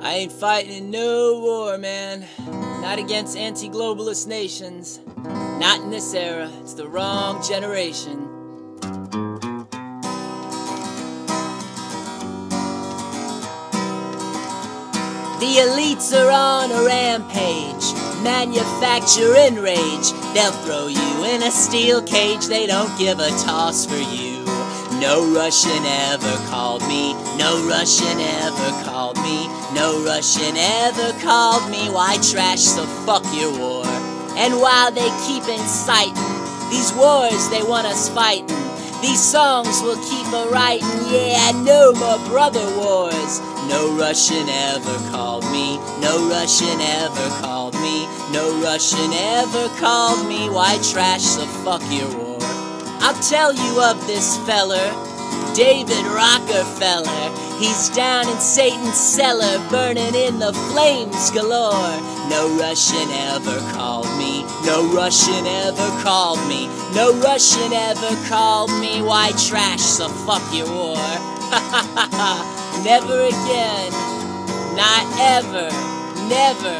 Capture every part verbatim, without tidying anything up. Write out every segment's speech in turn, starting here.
I ain't fighting in no war, man. Not against anti-globalist nations. Not in this era. It's the wrong generation. The elites are on a rampage, manufacturing rage. They'll throw you in a steel cage, they don't give a toss for you. No Russian ever called me, no Russian ever called me, no Russian ever called me. Why trash, so fuck your war. And while they keep inciting these wars they want us fighting, these songs will keep a writing. Yeah, no more brother wars. No Russian ever called me, no Russian ever called me, no Russian ever called me. Why trash, so fuck your war. I'll tell you of this feller, David Rockefeller. He's down in Satan's cellar, burning in the flames galore. No Russian ever called me, no Russian ever called me, no Russian ever called me. Why trash, so fuck your war. Ha ha ha ha. Never again, not ever, never.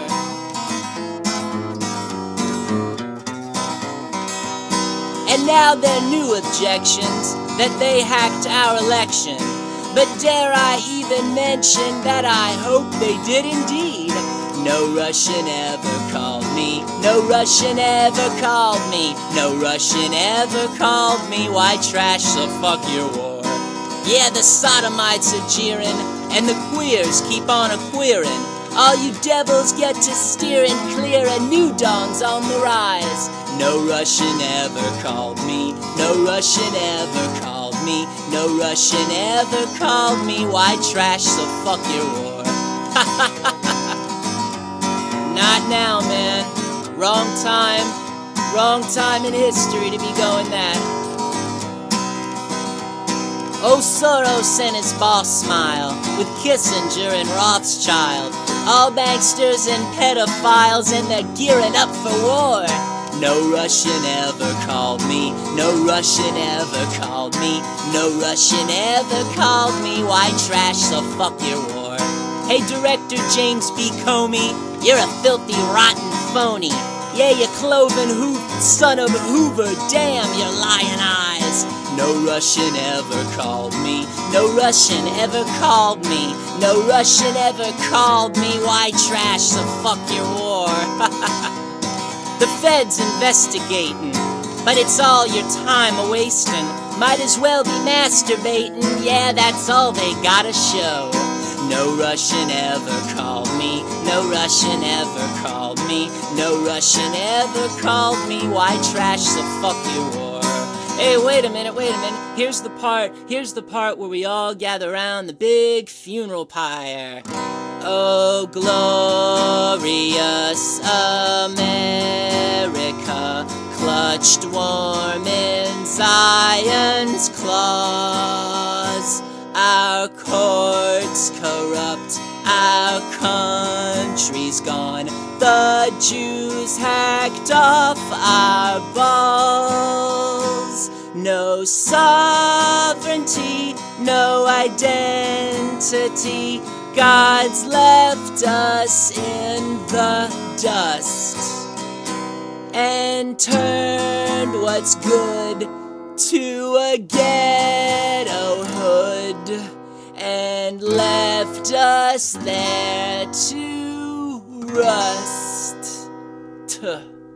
And now their new objections, that they hacked our election. But dare I even mention that I hope they did indeed. No Russian ever called me, no Russian ever called me, no Russian ever called me. Why trash, so fuck your war. Yeah, the sodomites are jeering, and the queers keep on a-queering. All you devils get to steering clear, and new dawn's on the rise. No Russian ever called me, no Russian ever called me, no Russian ever called me. Why trash, so fuck your war. Ha ha ha ha. Not now, man. Wrong time, wrong time in history to be going that. Oh, Soros and his boss smile, with Kissinger and Rothschild. All banksters and pedophiles, and they're gearing up for war. No Russian ever called me, no Russian ever called me, no Russian ever called me. Why trash, so fuck your war. Hey, Director James B. Comey, you're a filthy, rotten phony. Yeah, you cloven hoofed son of Hoover, damn your lying eyes. No Russian ever called me, no Russian ever called me, no Russian ever called me. Why trash, so fuck your war. The Fed's investigating, but it's all your time a-wasting. Might as well be masturbating, yeah, that's all they gotta show. No Russian ever called me, no Russian ever called me, no Russian ever called me. Why trash, so fuck your war. Hey, wait a minute, wait a minute. Here's the part, here's the part where we all gather around the big funeral pyre. Oh, glorious America, clutched warm in Zion's claws. Our courts corrupt, our country's gone. The Jews hacked off our balls. No sovereignty, no identity. God's left us in the dust and turned what's good to a ghetto hood and left us there to rust. Tuh.